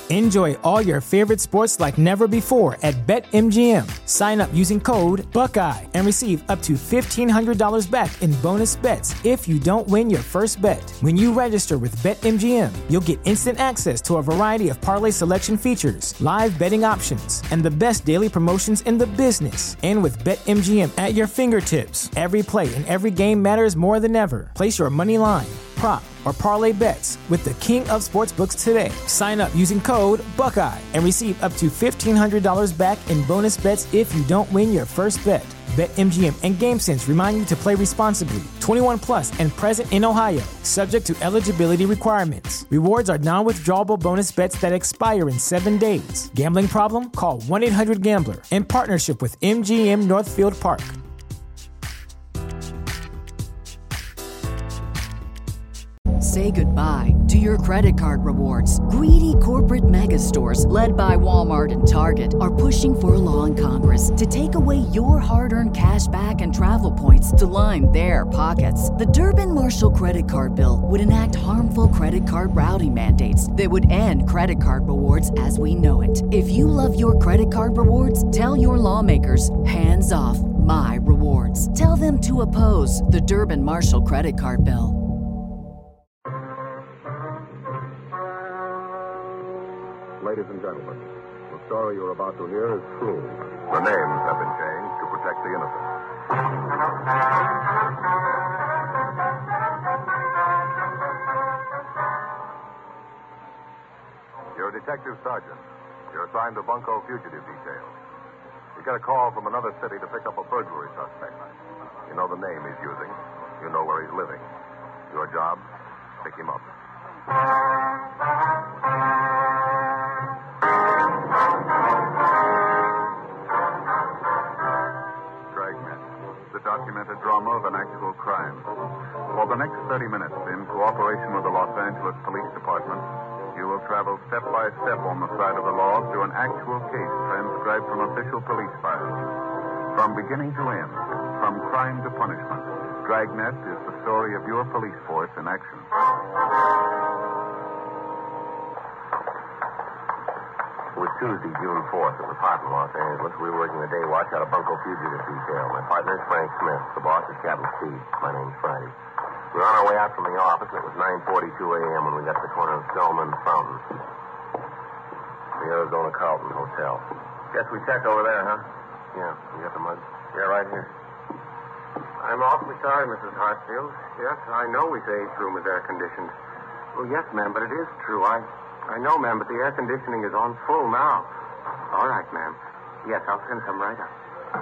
Enjoy all your favorite sports like never before at BetMGM. Sign up using code Buckeye and receive up to $1,500 back in bonus bets if you don't win your first bet. When you register with BetMGM, you'll get instant access to a variety of parlay selection features, live betting options, and the best daily promotions in the business. And with BetMGM at your fingertips, every play and every game matters more than ever. Place your money line, prop, or parlay bets with the king of sportsbooks today. Sign up using code Buckeye and receive up to $1,500 back in bonus bets if you don't win your first bet. BetMGM and GameSense remind you to play responsibly. 21 plus and present in Ohio, subject to eligibility requirements. Rewards are non-withdrawable bonus bets that expire in 7 days. Gambling problem? Call 1-800-GAMBLER. In partnership with MGM Northfield Park. Say goodbye to your credit card rewards. Greedy corporate mega stores, led by Walmart and Target, are pushing for a law in Congress to take away your hard-earned cash back and travel points to line their pockets. The Durbin-Marshall credit card bill would enact harmful credit card routing mandates that would end credit card rewards as we know it. If you love your credit card rewards, tell your lawmakers, hands off my rewards. Tell them to oppose the Durbin-Marshall credit card bill. Ladies and gentlemen, the story you're about to hear is true. The names have been changed to protect the innocent. You're a detective sergeant. You're assigned to Bunko Fugitive Detail. You get a call from another city to pick up a burglary suspect. You know the name he's using. You know where he's living. Your job, pick him up. Dragnet, the documented drama of an actual crime. For the next 30 minutes, in cooperation with the Los Angeles Police Department, you will travel step by step on the side of the law through an actual case transcribed from official police files. From beginning to end, from crime to punishment, Dragnet is the story of your police force in action. It was Tuesday, June 4th. It was hot in Los Angeles. We were working the day watch out of Bunko Fugitive Detail. My partner is Frank Smith. The boss is Captain Steve. My name's Friday. We were on our way out from the office, and it was 9:42 a.m. when we got to the corner of Selma and Fountain. The Arizona Carlton Hotel. Guess we checked over there, huh? Yeah. You got the mug? Yeah, right here. I'm awfully sorry, Mrs. Hartsfield. Yes, I know we say each room is air-conditioned. Well, yes, ma'am, but it is true. I know, ma'am, but the air conditioning is on full now. All right, ma'am. Yes, I'll send some right up.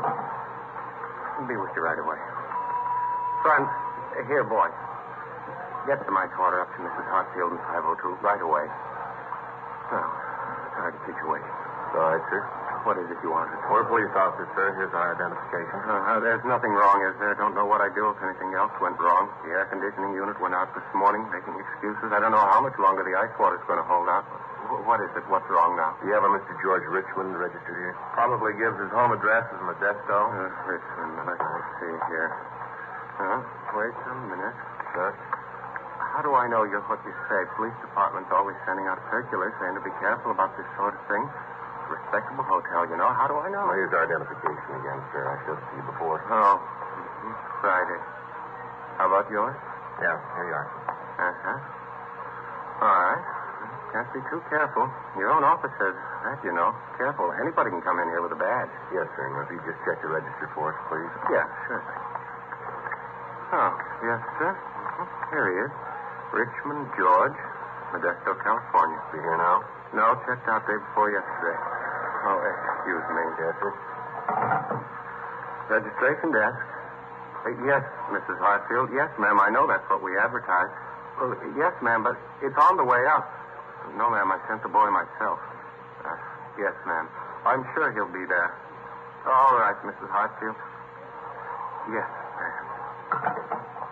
I'll be with you right away. Son, here, boy. Get the mice water up to Mrs. Hartsfield in 502 right away. Well, sorry to keep you waiting. All right, sir. What is it you wanted? We're police officers, sir. Here's our identification. There's nothing wrong, is there? Don't know what I'd do if anything else went wrong. The air conditioning unit went out this morning, making excuses. I don't know how much longer the ice water's going to hold out. What is it? What's wrong now? Do you have a Mr. George Richmond registered here? Probably gives his home address as Modesto. Richmond, let's see here. Wait a minute. Sir? How do I know you're what you say? Police department's always sending out circulars saying to be careful about this sort of thing. Respectable hotel, you know. How do I know? Well, here's our identification again, sir. I showed it to you before. Oh. Friday. How about yours? Yeah, here you are. Uh-huh. All right. Can't be too careful. Your own office says that, you know. Careful. Anybody can come in here with a badge. Yes, sir. Now, if you just check the register for us, please. Yeah, sure thing. Oh, yes, sir. Here he is. Richmond George, Modesto, California. Be here now? No, checked out day before yesterday. Oh, excuse me. Yes, sir. Registration desk. Yes, Mrs. Hartsfield. Yes, ma'am, I know that's what we advertise. Well, yes, ma'am, but it's on the way up. No, ma'am, I sent the boy myself. Yes, ma'am. I'm sure he'll be there. All right, Mrs. Hartsfield. Yes, ma'am.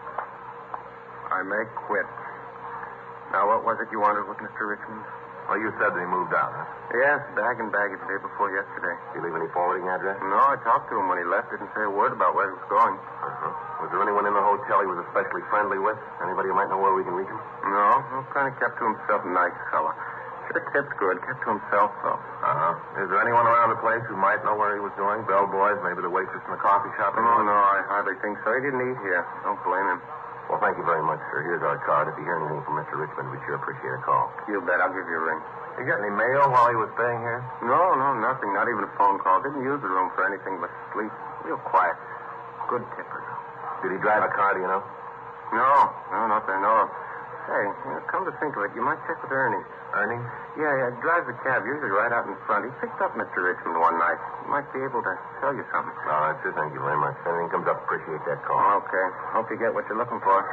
I may quit. Now, what was it you wanted with Mr. Richmond? Well, you said that he moved out, huh? Yes, bag and baggage the day before yesterday. Did he leave any forwarding address? No, I talked to him when he left. Didn't say a word about where he was going. Uh-huh. Was there anyone in the hotel he was especially friendly with? Anybody who might know where we can reach him? No, kind of kept to himself. Nice fella. Sure tipped good. Kept to himself, though. Is there anyone around the place who might know where he was going? Bellboys, maybe the waitress in the coffee shop? No, I hardly think so. He didn't eat here. Don't blame him. Well, thank you very much, sir. Here's our card. If you hear anything from Mr. Richmond, we'd sure appreciate a call. You bet. I'll give you a ring. You get any mail while he was staying here? No, nothing. Not even a phone call. Didn't use the room for anything but sleep. Real quiet. Good tipper. Did he drive a car, do you know? No, not that I know of. Hey, come to think of it, you might check with Ernie. Ernie? Yeah, he drives the cab, usually right out in front. He picked up Mr. Richmond one night. He might be able to tell you something. All right, sir. Thank you very much. If anything comes up, appreciate that call. Okay. Hope you get what you're looking for.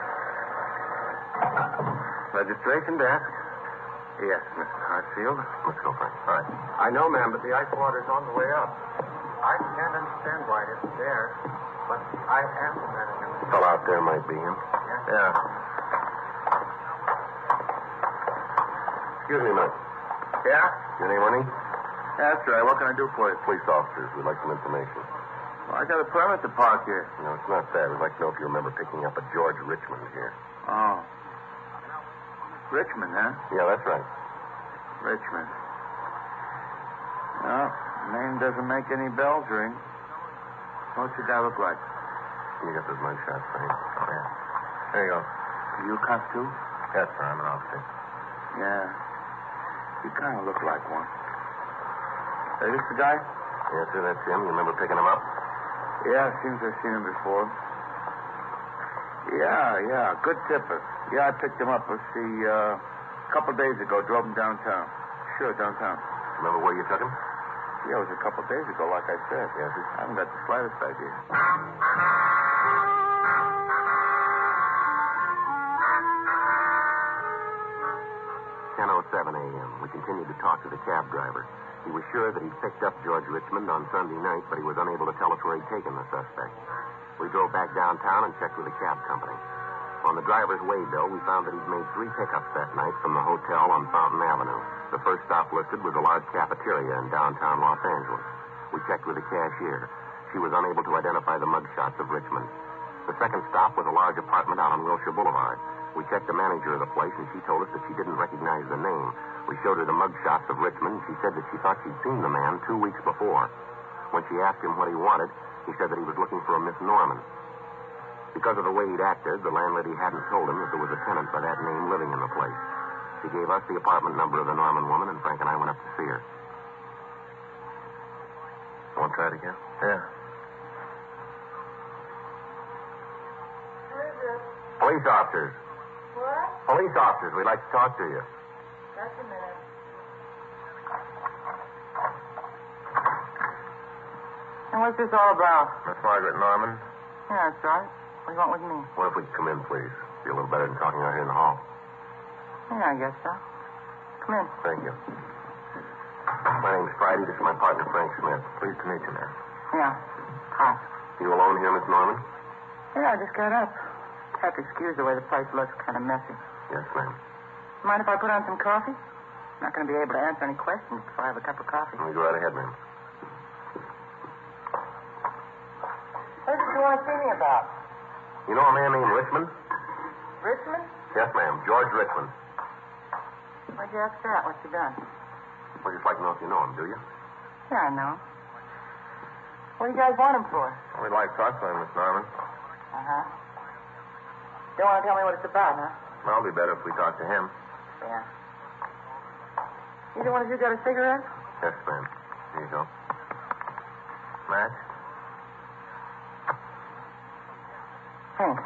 Registration desk. Yes, Mr. Hartsfield. Let's go, Frank. All right. I know, ma'am, but the ice water's on the way up. I can't understand why it isn't there, but I am letting him. Fellow out there might be him. Yeah. Excuse me a minute. Yeah? Your name, Ernie? That's right. What can I do for you? Police officers. We'd like some information. Well, I got a permit to park here. No, it's not that. We'd like to know if you remember picking up a George Richmond here. Oh. Richmond, huh? Yeah, that's right. Richmond. No, name doesn't make any bells ring. What's the guy look like? You got those mug shots, Frank. Oh, yeah. There you go. Are you a cop, too? Yes, sir. I'm an officer. Yeah. You kind of look like one. Is this the guy? Yes, sir, that's him. You remember picking him up? Yeah, seems I've seen him before. Yeah. Good tipper. Yeah, I picked him up. Let's see, a couple days ago. Drove him downtown. Sure, downtown. Remember where you took him? Yeah, it was a couple days ago, like I said. Yes, sir. I haven't got the slightest idea. 10:07 a.m. We continued to talk to the cab driver. He was sure that he'd picked up George Richmond on Sunday night, but he was unable to tell us where he'd taken the suspect. We drove back downtown and checked with the cab company. On the driver's way bill, we found that he'd made 3 pickups that night from the hotel on Fountain Avenue. The first stop listed was a large cafeteria in downtown Los Angeles. We checked with the cashier. She was unable to identify the mugshots of Richmond. The second stop was a large apartment out on Wilshire Boulevard. We checked the manager of the place, and she told us that she didn't recognize the name. We showed her the mugshots of Richmond, and she said that she thought she'd seen the man 2 weeks before. When she asked him what he wanted, he said that he was looking for a Miss Norman. Because of the way he'd acted, the landlady hadn't told him that there was a tenant by that name living in the place. She gave us the apartment number of the Norman woman, and Frank and I went up to see her. Want to try it again? Yeah. Who is it? Police officers. What? Police officers. We'd like to talk to you. Just a minute. And what's this all about? Miss Margaret Norman. Yeah, that's right. What do you want with me? What if we could come in, please? Be a little better than talking out here in the hall. Yeah, I guess so. Come in. Thank you. My name's Friday. This is my partner, Frank Smith. Pleased to meet you, ma'am. Yeah. Hi. You alone here, Miss Norman? Yeah, I just got up. Have to excuse the way the place looks, kind of messy. Yes, ma'am. Mind if I put on some coffee? I'm not going to be able to answer any questions before I have a cup of coffee. You go right ahead, ma'am. What did you want to see me about? You know a man named Richmond? Richmond? Yes, ma'am. George Richmond. Why'd you ask that? What's he done? We'd just like to know if you know him, do you? Yeah, I know. What do you guys want him for? Well, we'd like to talk to him, Miss Norman. Uh-huh. Don't want to tell me what it's about, huh? Well, it'll be better if we talk to him. Yeah. Either one of you got a cigarette? Yes, ma'am. Here you go. Match? Thanks.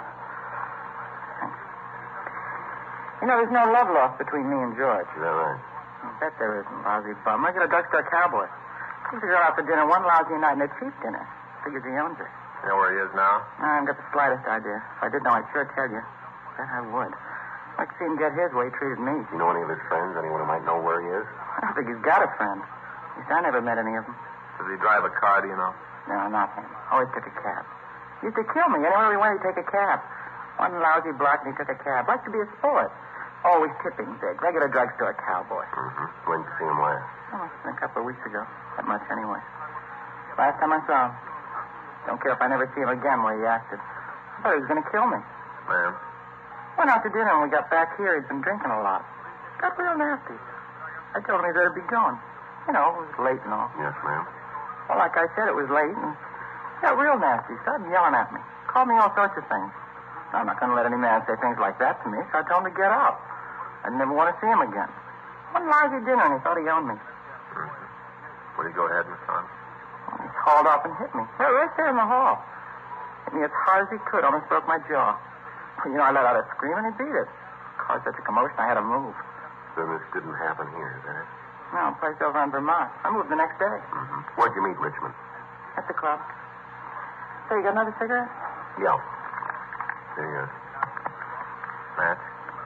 You know, there's no love lost between me and George. Is that right? I bet there isn't, lousy bum. I get a drugstore cowboy. Takes a girl out for dinner one lousy night and a cheap dinner. Figures he owns her. You know where he is now? I haven't got the slightest idea. If I did know, I'd sure tell you. Bet I would. I'd like to see him get his way he treated me. Do you know any of his friends? Anyone who might know where he is? I don't think he's got a friend. At least I never met any of them. Does he drive a car, do you know? No, not him. Always took a cab. He used to kill me. Anywhere we went, he'd take a cab. One lousy block, and he took a cab. Liked to be a sport. Always tipping big. Regular drugstore cowboy. Mm-hmm. When did you see him last? Oh, it's been a couple of weeks ago. That much, anyway. Last time I saw him. Don't care if I never see him again where he acted. I thought he was going to kill me. Ma'am? Went out to dinner, and we got back here. He'd been drinking a lot. Got real nasty. I told him he better be going. You know, it was late and all. Yes, ma'am. Well, like I said, it was late, and he got real nasty. Started yelling at me. Called me all sorts of things. I'm not going to let any man say things like that to me, so I told him to get out. I never want to see him again. One lousy dinner, and he thought he owned me. Will you go ahead, Miss Vaughn? Well, he hauled off and hit me. Right there in the hall. Hit me as hard as he could, almost broke my jaw. Well, you know, I let out a scream, and he beat it. Caused such a commotion, I had to move. Then this didn't happen here, is that it? No, place over in Vermont. I moved the next day. Mm-hmm. Where'd you meet Richmond? At the club. So, you got another cigarette? Yeah. Here you go. Match?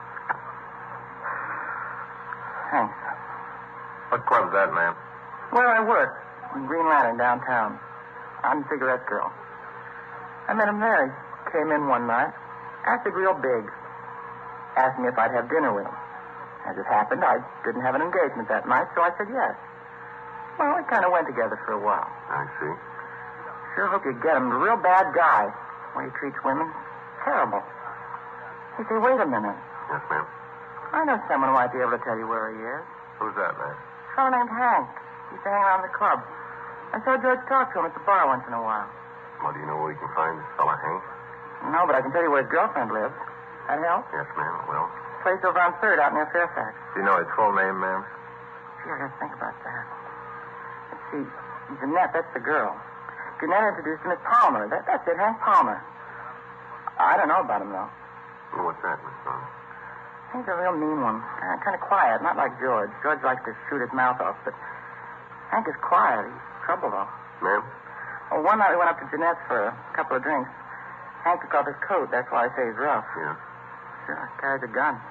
Thanks. What club's that, ma'am? Where I work, in Green Lantern, downtown. I'm the cigarette girl. I met him there. He came in one night, acted real big. Asked me if I'd have dinner with him. As it happened, I didn't have an engagement that night, so I said yes. Well, we kind of went together for a while. I see. Sure hope you get him. A real bad guy. The way he treats women. Terrible. You say, wait a minute. Yes, ma'am. I know someone who might be able to tell you where he is. Who's that, ma'am? A fellow named Hank. He used to hang around the club. I saw George talk to him at the bar once in a while. Well, do you know where we can find this fella, Hank? No, but I can tell you where his girlfriend lives. That help? Yes, ma'am, it will. Place over on 3rd out near Fairfax. Do you know his full name, ma'am? Gee, I gotta think about that. Let's see. Jeanette, that's the girl. Jeanette introduced him as Palmer. That's it, Hank Palmer. I don't know about him, though. Well, what's that, Miss Vaughn? He's a real mean one. Kind of quiet, not like George. George likes to shoot his mouth off, but Hank is quiet. He's trouble, though. Ma'am? Well, one night we went up to Jeanette's for a couple of drinks. Hank took off his coat. That's why I say he's rough. Yeah. Sure, carries a gun.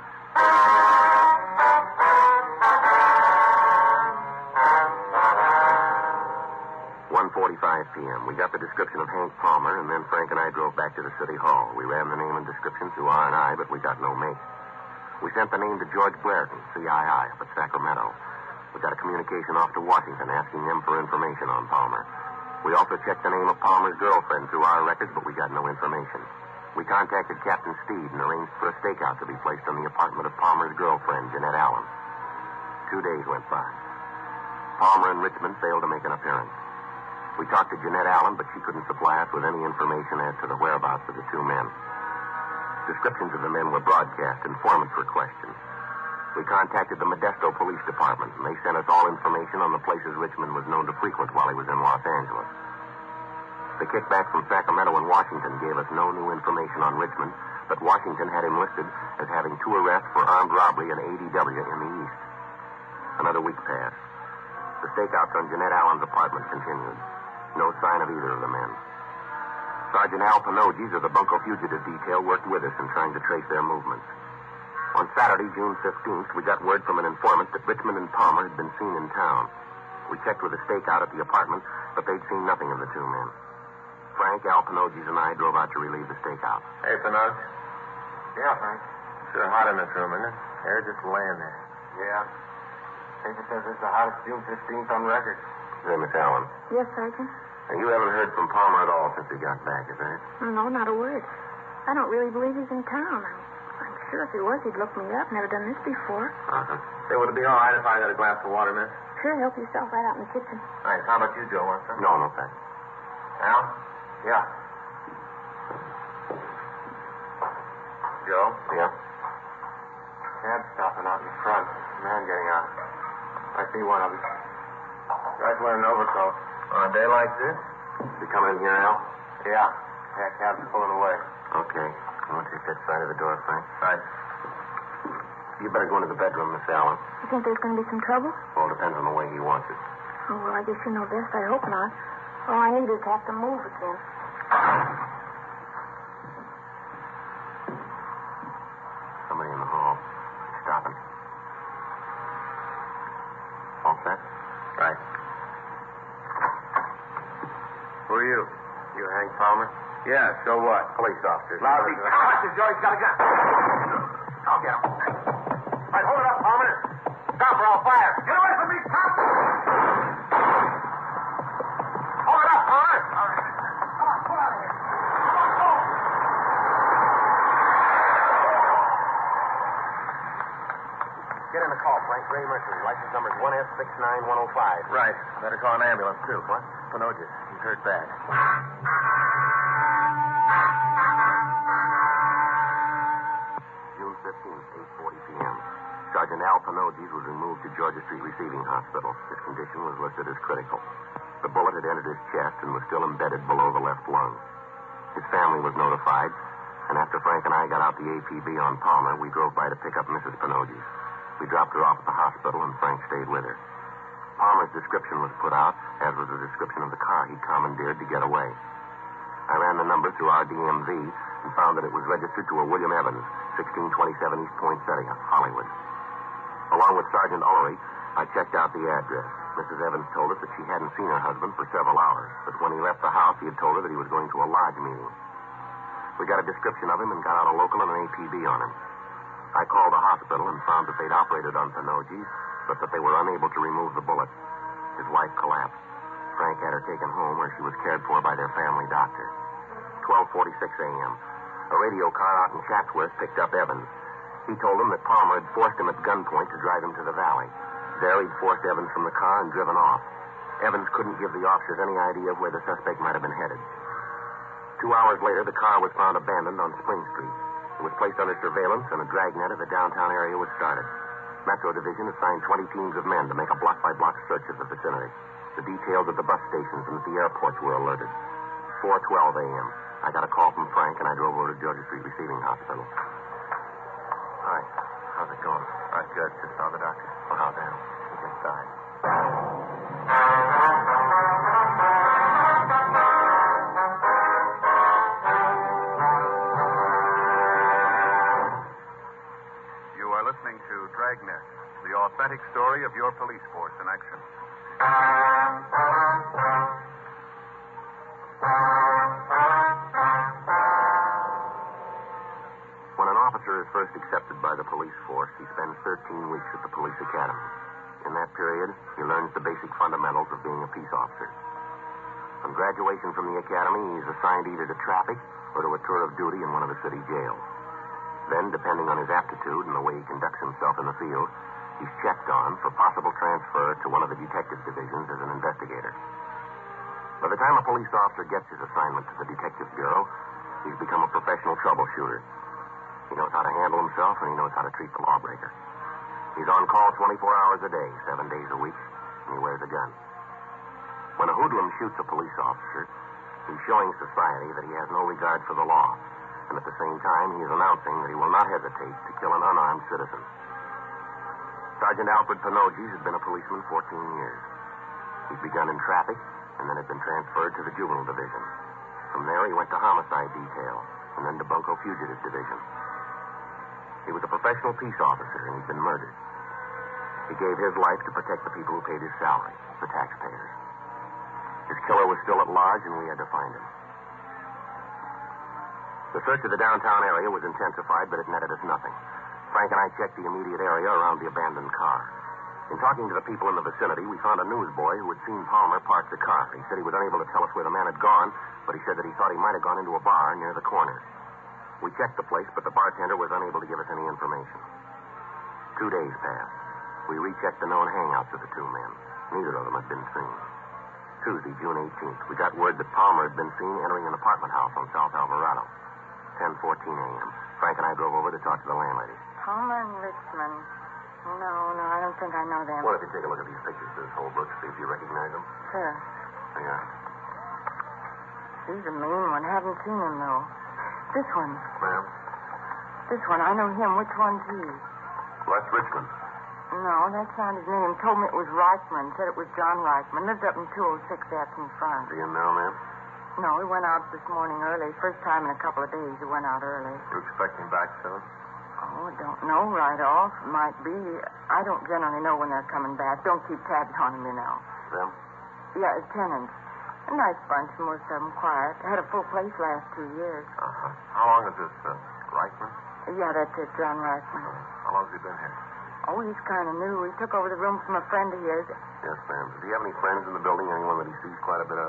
1:45 p.m. We got the description of Hank Palmer, and then Frank and I drove back to the city hall. We ran the name and description through R&I, but we got no mate. We sent the name to George Blairton, CII, up at Sacramento. We got a communication off to Washington asking them for information on Palmer. We also checked the name of Palmer's girlfriend through our records, but we got no information. We contacted Captain Steed and arranged for a stakeout to be placed on the apartment of Palmer's girlfriend, Jeanette Allen. 2 days went by. Palmer and Richmond failed to make an appearance. We talked to Jeanette Allen, but she couldn't supply us with any information as to the whereabouts of the two men. Descriptions of the men were broadcast, informants were questioned. We contacted the Modesto Police Department, and they sent us all information on the places Richmond was known to frequent while he was in Los Angeles. The kickback from Sacramento and Washington gave us no new information on Richmond, but Washington had him listed as having 2 arrests for armed robbery and ADW in the East. Another week passed. The stakeouts on Jeanette Allen's apartment continued. No sign of either of the men. Sergeant Al Panoges of the Bunko Fugitive Detail worked with us in trying to trace their movements. On Saturday, June 15th, we got word from an informant that Richmond and Palmer had been seen in town. We checked with a stakeout at the apartment, but they'd seen nothing of the two men. Frank, Al Panoges, and I drove out to relieve the stakeout. Hey, Panoges. Yeah, Frank. Sure hot in this room, isn't it? Air just laying there. Yeah. Paper says it's the hottest June 15th on record. Hey, Miss Allen. Yes, Sergeant? And you haven't heard from Palmer at all since he got back, is that? No, not a word. I don't really believe he's in town. I'm sure if he was, he'd look me up. Never done this before. Uh-huh. Say, would it be all right if I got a glass of water, miss? Sure, help yourself right out in the kitchen. Thanks. How about you, Joe? Want some? No, thanks. Al? Yeah. Joe? Yeah? Cab's stopping out in front. Man getting out. I see one of them. Guy's wearing an overcoat. On a day like this? You coming in here, Al? Yeah. Yeah, cab's pulling away. Okay. You want to take that side of the door, Frank? Right. You better go into the bedroom, Miss Allen. You think there's going to be some trouble? Well, it depends on the way he wants it. Oh, well, I guess you know best. I hope not. All I need is to have to move again. Somebody in the hall. Stopping. All set? Right. Who are you? You Hank Palmer? Yeah, so what? Police officer. Lousy bastard, Joe. He's got a gun. I'll get him. All right, hold it up, Palmer. Stop or I'll fire. Get away from me, cop! Hold it up, Palmer. All right. Come on, pull out of here. Come on, go. Get in the call, Frank. Gray Mercury. License number is 1S69105. Right. Better call an ambulance, too. What? Panogia. He's hurt bad. June 15th, 8:40 p.m. Sergeant Al Panogies was removed to Georgia Street Receiving Hospital. His condition was listed as critical. The bullet had entered his chest and was still embedded below the left lung. His family was notified, and after Frank and I got out the APB on Palmer, we drove by to pick up Mrs. Panogies. We dropped her off at the hospital, and Frank stayed with her. Palmer's description was put out, as was the description of the car he commandeered to get away. I ran the number through our DMV and found that it was registered to a William Evans, 1627 East Poinsettia, Hollywood. Along with Sergeant Ullery, I checked out the address. Mrs. Evans told us that she hadn't seen her husband for several hours, but when he left the house, he had told her that he was going to a lodge meeting. We got a description of him and got out a local and an APB on him. I called the hospital and found that they'd operated on Panogies, but that they were unable to remove the bullet. His wife collapsed. Frank had her taken home where she was cared for by their family doctor. 12:46 a.m. A radio car out in Chatsworth picked up Evans. He told them that Palmer had forced him at gunpoint to drive him to the valley. There he'd forced Evans from the car and driven off. Evans couldn't give the officers any idea of where the suspect might have been headed. 2 hours later, the car was found abandoned on Spring Street. It was placed under surveillance, and a dragnet of the downtown area was started. Metro Division assigned 20 teams of men to make a block-by-block search of the vicinity. The details at the bus stations and at the airports were alerted. 4:12 a.m. I got a call from Frank, and I drove over to Georgia Street Receiving Hospital. Hi. How's it going? All right, good. Just saw the doctor. Well, how's Al? He just died. Listening to Dragnet, the authentic story of your police force in action. When an officer is first accepted by the police force, he spends 13 weeks at the police academy. In that period, he learns the basic fundamentals of being a peace officer. On graduation from the academy, he is assigned either to traffic or to a tour of duty in one of the city jails. Then, depending on his aptitude and the way he conducts himself in the field, he's checked on for possible transfer to one of the detective divisions as an investigator. By the time a police officer gets his assignment to the Detective Bureau, he's become a professional troubleshooter. He knows how to handle himself, and he knows how to treat the lawbreaker. He's on call 24 hours a day, 7 days a week, and he wears a gun. When a hoodlum shoots a police officer, he's showing society that he has no regard for the law. And at the same time, he is announcing that he will not hesitate to kill an unarmed citizen. Sergeant Alfred Panogies has been a policeman 14 years. He'd begun in traffic and then had been transferred to the juvenile division. From there, he went to homicide detail and then to bunco fugitive division. He was a professional peace officer, and he'd been murdered. He gave his life to protect the people who paid his salary, the taxpayers. His killer was still at large, and we had to find him. The search of the downtown area was intensified, but it netted us nothing. Frank and I checked the immediate area around the abandoned car. In talking to the people in the vicinity, we found a newsboy who had seen Palmer park the car. He said he was unable to tell us where the man had gone, but he said that he thought he might have gone into a bar near the corner. We checked the place, but the bartender was unable to give us any information. 2 days passed. We rechecked the known hangouts of the two men. Neither of them had been seen. Tuesday, June 18th, we got word that Palmer had been seen entering an apartment house on South Alvarado. 10:14 a.m. Frank and I drove over to talk to the landlady. Palmer and Richmond. No, I don't think I know them. What if you take a look at these pictures, Miss Holbrook, see if you recognize them? Sure. Yeah. He's a mean one. Haven't seen him, though. This one. Ma'am? This one. I know him. Which one's he? Well, that's Richmond. No, that's not his name. Told me it was Reichman. Said it was John Reichman. Lived up in 206 Athens Front. Do you know, ma'am? No, he went out this morning early. First time in a couple of days he went out early. You expect him back soon? Oh, I don't know right off. Might be. I don't generally know when they're coming back. Don't keep tabs on him, you know. Them? Yeah, his tenants. A nice bunch, most of them quiet. Had a full place last 2 years. Uh-huh. How long is this, Reichman? Yeah, that's it, John Reichman. How long has he been here? Oh, he's kind of new. He took over the room from a friend of his. Yes, ma'am. Does he have any friends in the building? Anyone that he sees quite a bit of?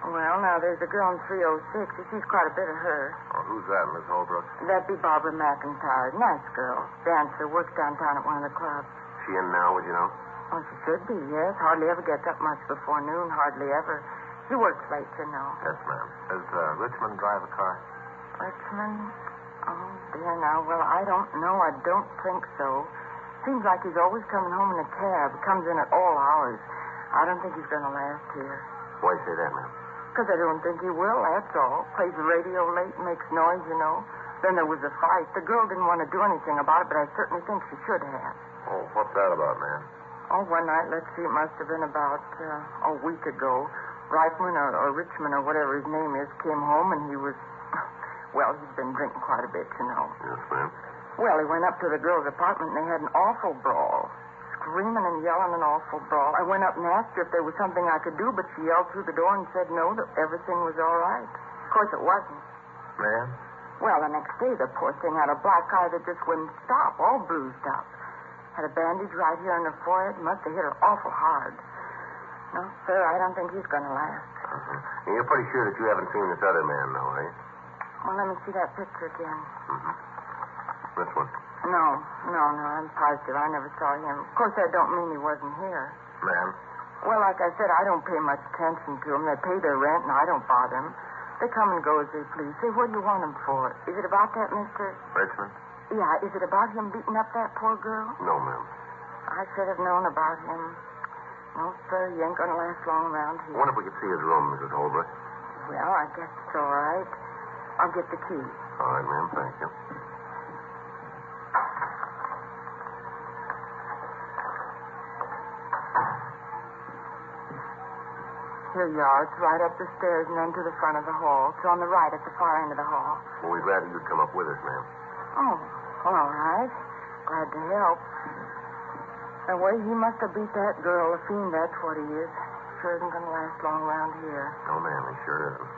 Well, now, there's a girl in 306. He sees quite a bit of her. Oh, who's that, Miss Holbrook? That'd be Barbara McIntyre. Nice girl. Dancer. Works downtown at one of the clubs. She in now, would you know? Oh, she should be, yes. Hardly ever gets up much before noon. Hardly ever. She works late, you know. Yes, ma'am. Does Richmond drive a car? Richmond? Oh, dear, now. Well, I don't know. I don't think so. Seems like he's always coming home in a cab. Comes in at all hours. I don't think he's going to last here. Why say that, ma'am? Because I don't think he will, that's all. Plays the radio late, makes noise, you know. Then there was a fight. The girl didn't want to do anything about it, but I certainly think she should have. Oh, what's that about, ma'am? Oh, one night, let's see, it must have been about a week ago. Reitman or Richmond or whatever his name is came home, and he was... Well, he'd been drinking quite a bit, you know. Yes, ma'am. Well, he went up to the girl's apartment, and they had an awful brawl. Screaming and yelling, an awful brawl. I went up and asked her if there was something I could do, but she yelled through the door and said no, that everything was all right. Of course, it wasn't. Ma'am? Well, the next day, the poor thing had a black eye that just wouldn't stop, all bruised up. Had a bandage right here on her forehead. Must have hit her awful hard. No, sir, I don't think he's going to last. And you're pretty sure that you haven't seen this other man, though, eh? Well, let me see that picture again. This one? No, I'm positive. I never saw him. Of course, that don't mean he wasn't here. Ma'am? Well, like I said, I don't pay much attention to them. They pay their rent, and I don't bother them. They come and go as they please. Say, what do you want them for? Is it about that, mister? Richmond? Yeah, is it about him beating up that poor girl? No, ma'am. I should have known about him. No, sir, he ain't going to last long around I here. wonder if we could see his room, Mrs. Holbrook. Well, I guess it's all right. I'll get the key. All right, ma'am. Thank you. Here you are. It's right up the stairs and then to the front of the hall. It's on the right at the far end of the hall. Well, we'd rather you'd come up with us, ma'am. Oh, well, all right. Glad to help. The way he must have beat that girl, a fiend, that's what he is. Sure isn't going to last long around here. No, ma'am, he sure isn't.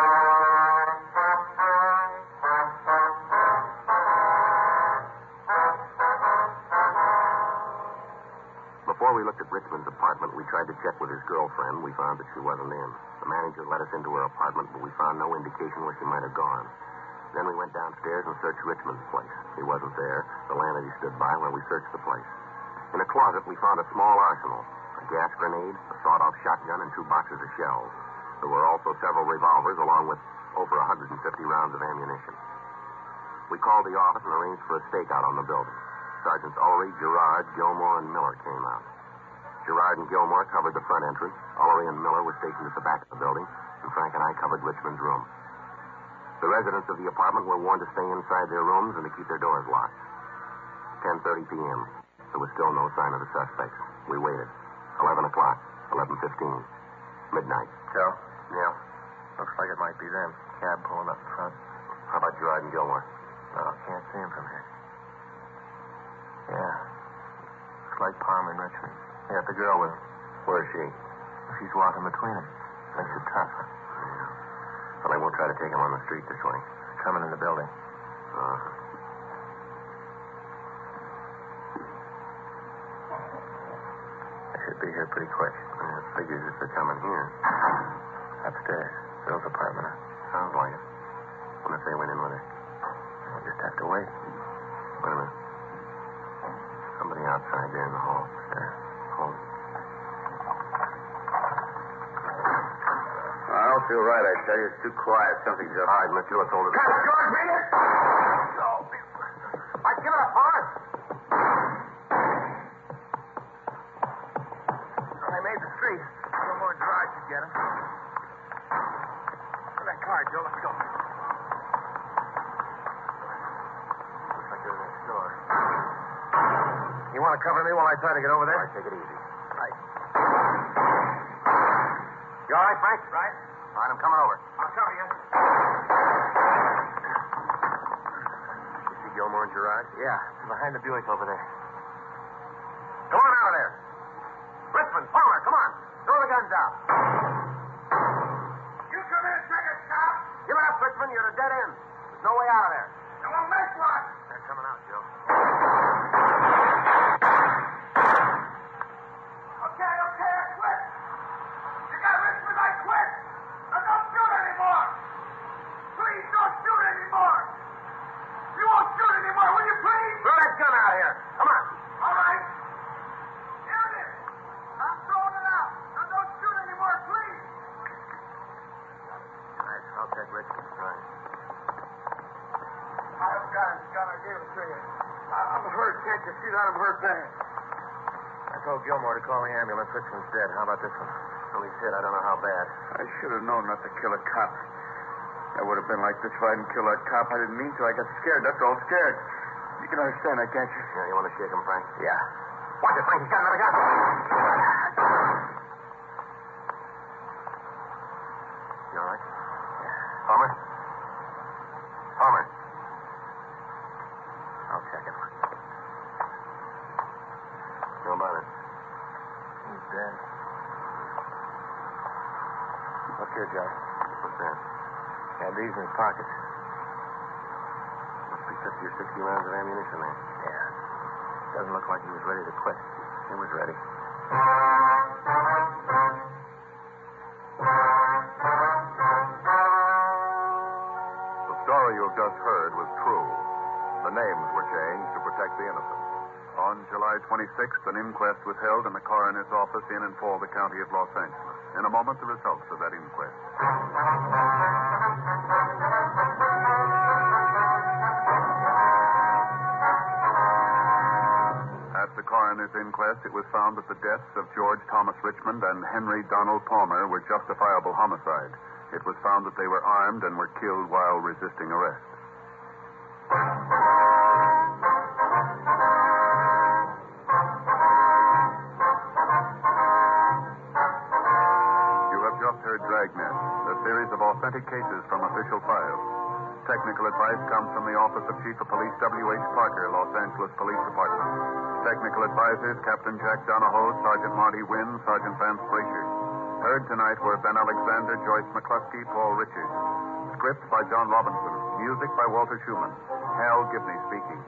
Before we looked at Richmond's apartment, we tried to check with his girlfriend. We found that she wasn't in. The manager let us into her apartment, but we found no indication where she might have gone. Then we went downstairs and searched Richmond's place. He wasn't there. The landlady stood by while we searched the place. In a closet, we found a small arsenal, a gas grenade, a sawed-off shotgun, and 2 boxes of shells. There were also several revolvers, along with over 150 rounds of ammunition. We called the office and arranged for a stakeout on the building. Sergeants Ullery, Gerard, Gilmore, and Miller came out. Gerard and Gilmore covered the front entrance. Ullery and Miller were stationed at the back of the building, and Frank and I covered Richmond's room. The residents of the apartment were warned to stay inside their rooms and to keep their doors locked. 10:30 p.m. There was still no sign of the suspects. We waited. 11 o'clock, 11:15, midnight. Joe? Yeah. Looks like it might be them. Cab pulling up in front. How about Gerard and Gilmore? No, can't see him from here. Yeah. Looks like Palmer and Richmond. They got the girl with him. Where is she? She's walking between them. Makes it tough. Yeah. Well, I won't try to take him on the street this way. Coming in the building. They should be here pretty quick. It figures if they're coming here. Upstairs. Bill's apartment. Sounds like it. What if they went in with her? We'll just have to wait. Wait a minute. Somebody outside there in the hall. Sure. Hold it. I don't feel right, I tell you. It's too quiet. Something's up. All right, Mr. Let's hold it. George, read it! I give it up, Palmer. Well, they made the street. No more Gerard should get him. Where's that car, Joe? Let's go. Looks like they're next door. You want to cover me while I try to get over there? All right, take it easy. Right. You all right, Frank? Right. All right, I'm coming over. I'll cover you. You see Gilmore and Gerard? Yeah, behind the Buick over there. Come on out of there. Richmond, Palmer, come on. Throw the guns out. You come in second, cop. Give it up, Richmond. You're at a dead end. There's no way out of there. Then we'll make one. They're coming out, Joe. Okay, I quit. You got Richmond, I quit. No hurt. Can't you see that? I'm hurt bad. I told Gilmore to call the ambulance. Richmond's dead. How about this one? Well, he's hit. I don't know how bad. I should have known not to kill a cop. I would have been like this if I hadn't killed that cop. I didn't mean to. I got scared. That's all, scared. You can understand that, can't you? Yeah, you want to shake him, Frank? Yeah. Watch it, Frank. He's got another gun. You all right? Yeah. Palmer? Palmer. I'll check him. How about it? He's dead. Look here, Joe. What's that? Had these in his pockets. Must be 50 or 60 rounds of ammunition there. Yeah. Doesn't look like he was ready to quit. He was ready. The story you have just heard was true. The names were changed to protect the innocent. On July 26th, an inquest was held in the coroner's office in and for the county of Los Angeles. In a moment, the results of that inquest. At the coroner's inquest, it was found that the deaths of George Thomas Richmond and Henry Donald Palmer were justifiable homicide. It was found that they were armed and were killed while resisting arrest. Dragnet, a series of authentic cases from official files. Technical advice comes from the Office of Chief of Police W.H. Parker, Los Angeles Police Department. Technical advisors, Captain Jack Donahoe, Sergeant Monty Wynn, Sergeant Vance Frazier. Heard tonight were Ben Alexander, Joyce McCluskey, Paul Richards. Script by John Robinson. Music by Walter Schumann. Hal Gibney speaking.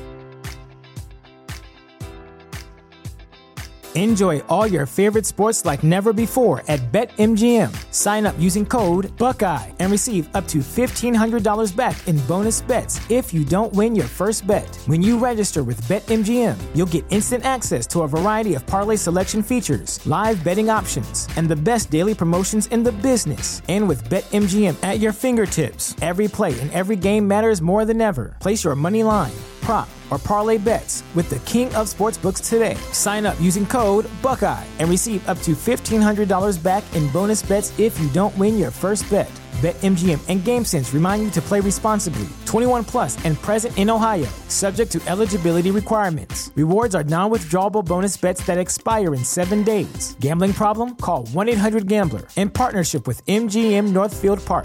Enjoy all your favorite sports like never before at BetMGM. Sign up using code Buckeye and receive up to $1,500 back in bonus bets if you don't win your first bet. When you register with BetMGM, you'll get instant access to a variety of parlay selection features, live betting options, and the best daily promotions in the business. And with BetMGM at your fingertips, every play and every game matters more than ever. Place your money line, prop, or parlay bets with the king of sportsbooks today. Sign up using code Buckeye and receive up to $1,500 back in bonus bets if you don't win your first bet. BetMGM and GameSense remind you to play responsibly. 21 plus and present in Ohio, subject to eligibility requirements. Rewards are non-withdrawable bonus bets that expire in 7 days. Gambling problem? Call 1-800-GAMBLER in partnership with MGM Northfield Park.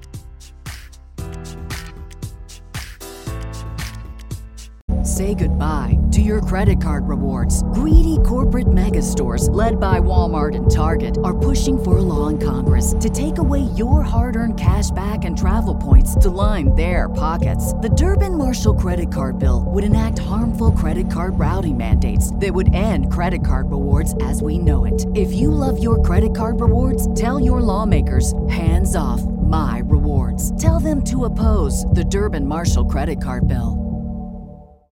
Say goodbye to your credit card rewards. Greedy corporate mega stores, led by Walmart and Target, are pushing for a law in Congress to take away your hard-earned cash back and travel points to line their pockets. The Durbin-Marshall credit card bill would enact harmful credit card routing mandates that would end credit card rewards as we know it. If you love your credit card rewards, tell your lawmakers, hands off my rewards. Tell them to oppose the Durbin-Marshall credit card bill.